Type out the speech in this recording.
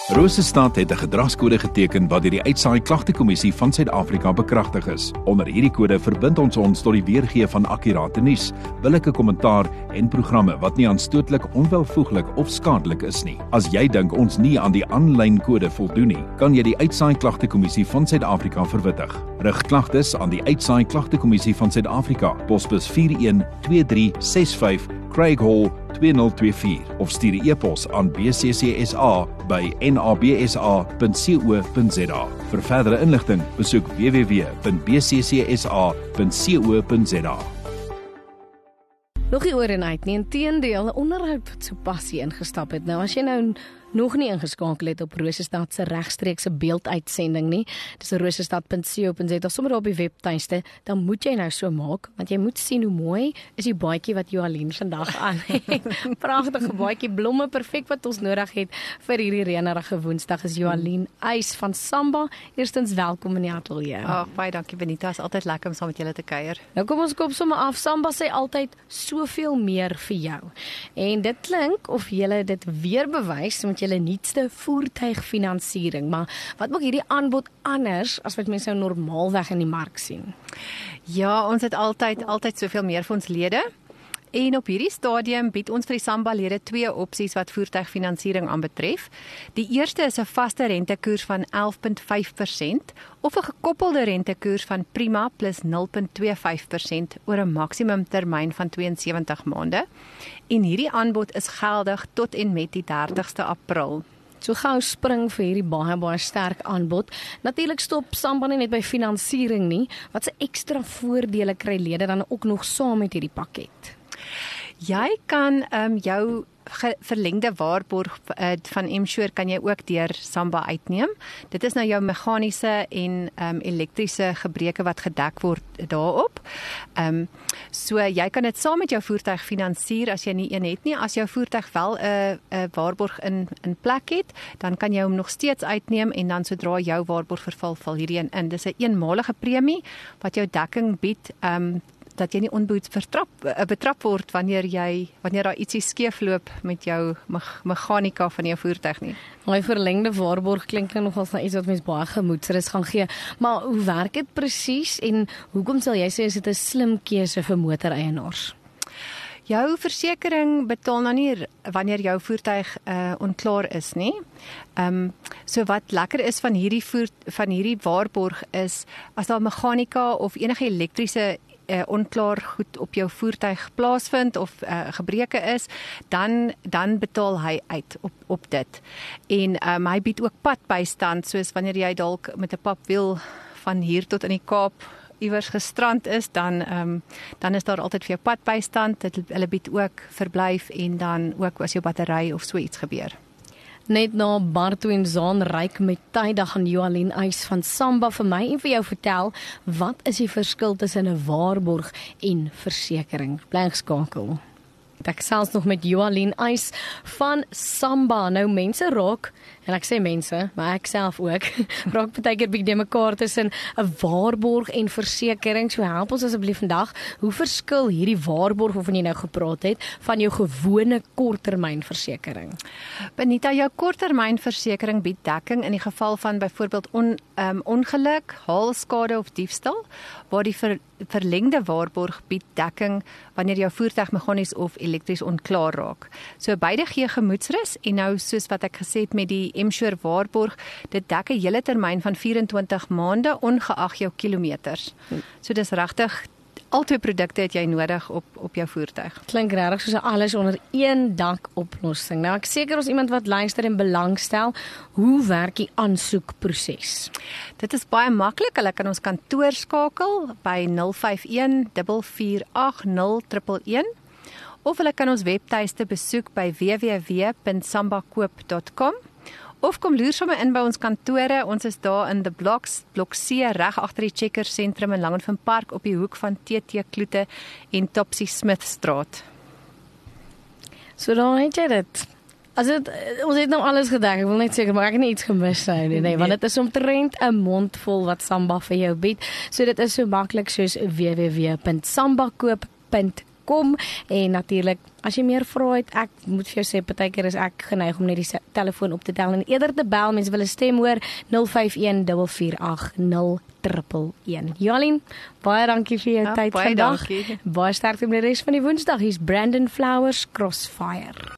Rosestad het 'n gedragskode geteken wat deur die Uitsaai Klagtekommissie van Suid-Afrika bekragtig is. Onder hierdie kode verbind ons tot die weergee van akkurate nuus, billike kommentaar en programme wat nie aanstootlik, onwelvoeglik of skadelik is nie. As jy dink ons nie aan die aanlyn kode voldoen nie, kan jy die Uitsaai Klagtekommissie van Suid-Afrika verwittig. Rig klagtes aan die Uitsaai Klagtekommissie van Suid-Afrika, posbus 412365 Craig Hall 2024 of stuur 'n e-pos aan bccsa@nabsa.co.za. Vir verdere inligting, besoek www.bccsa.co.za. Nog nie oor en uit nie, inteendeel 'n onderhoud wat sopas hier ingestap het. Nou as jy nou nog nie ingeskakel het op Rosestad se regstreekse beelduitsending nie, dis rosestad.co.za, sommer op die webtuiste, dan moet jy nou so maak, want jy moet sien hoe mooi is die baadjie wat Joalien vandag aan het. Pragtige baadjie, blomme, perfek wat ons nodig het vir hierdie reënerige Woensdag. Is Joalien Eis van Samba. Eerstens welkom in die ateljee. Baie dankie Benita, is altyd lekker om saam met julle te kuier. Nou kom ons kop sommer af. Samba sê altyd soveel meer vir jou. En dit klink of jy dit weer bewys met julle nuutste voertuigfinansiering. Maar wat maak hierdie aanbod anders as wat mense nou normaalweg in die mark sien? Ja, ons het altyd soveel meer vir ons lede. En op hierdie stadium bied ons vir die Samba-lede 2 opsies wat voertuigfinansiering aanbetref. Die eerste is 'n vaste rentekoers van 11.5% of 'n gekoppelde rentekoers van Prima plus 0.25% oor 'n maksimum termyn van 72 maande. En hierdie aanbod is geldig tot en met die 30ste April. So gou spring vir hierdie baie sterk aanbod. Natuurlik stop Samba nie net by finansiering nie. Wat se ekstra voordele kry lede dan ook nog saam met hierdie pakket? Jy kan jou verlengde waarborg van M-Sure kan jy ook deur Samba uitneem. Dit is nou jou meganiese en elektriese gebreke wat gedek word daarop. So jy kan dit saam met jou voertuig finansier as jy nie een het nie. As jou voertuig wel 'n waarborg in plek het, dan kan jy hom nog steeds uitneem en dan sodra jou waarborg verval, val hierdie in. Dis 'n eenmalige premie wat jou dekking bied, dat jy nie onbehoeds betrap word wanneer daar ietsie skeefloop met jou meganika van jou voertuig nie. My verlengde waarborg klink nou nogals na iets wat mens baie gemoedsrus gaan gee. Maar hoe werk dit presies en hoekom sal jy sê is dit 'n slim keuse vir motoreienaars? Jou versekering betaal nou nie wanneer jou voertuig onklaar is nie. So wat lekker is van hierdie waarborg is as daar meganika of enige elektriese onklaar goed op jou voertuig plaasvind of gebreke is, dan betaal hy uit op dit. En hy bied ook padbystand, soos wanneer jy dalk met 'n papwiel van hier tot in die Kaap iewers gestrand is, dan is daar altyd vir jou padbystand. Hulle bied ook verblyf en dan ook as jou battery of so iets gebeur. Net na Barto en Zaan ryk met tyd, dan gaan Joalien Eis van Samba vir my en vir jou vertel, wat is die verskil tussen 'n waarborg en versekering? Bly ingeskakel. Ek selfs nog met Joalien Eis van Samba. Nou mense raak, en ek sê mense, maar ek self ook, raak partykeer bietjie de mekaar tussen 'n waarborg en versekering. So help ons asseblief vandag, hoe verskil hierdie waarborg waarvan jy nou gepraat het, van jou gewone korttermynversekering? Benita, jou korttermynversekering bied dekking in die geval van byvoorbeeld ongeluk, haalskade of diefstal, waar die verlengde waarborg bied dekking wanneer jou voertuig meganies of elektries onklaar raak. So beide gee gemoedsrus en nou soos wat ek gesê het met die M-Sure waarborg, dit dek 'n hele termyn van 24 maande ongeag jou kilometers. So dis regtig albei produkte het jy nodig op jou voertuig. Klink regtig soos 'n alles onder een dak oplossing. Nou ek seker ons iemand wat luister en belangstel, hoe werk die aansoekproses? Dit is baie maklik. Hulle kan ons kantoor skakel by 051 448 0111 of hulle kan ons webtuiste besoek by www.sambakoop.com. Of kom loer sommer in by ons kantore. Ons is daar in The Blocks, blok C, reg agter die Checkers sentrum in Langenvin Park op die hoek van TT Kloete en Topsy Smith straat. So dan het jy dit. Ons het nou alles gedek, ek wil net seker, maar ek het nie iets gemis nie, want dit is omtrent 'n mond vol wat Samba vir jou bied. So dit is so maklik soos www.sambakoop.com. kom en natuurlik as jy meer vrae het, ek moet vir jou sê partykeer is ek geneig om net die telefoon op te tel en eerder te bel, mense wil 'n stem hoor 051 448 0111. Jolien, baie dankie vir jou tyd baie vandag. dankie. Baie sterkte met die res van die Woensdag. Hier's Brandon Flowers, Crossfire.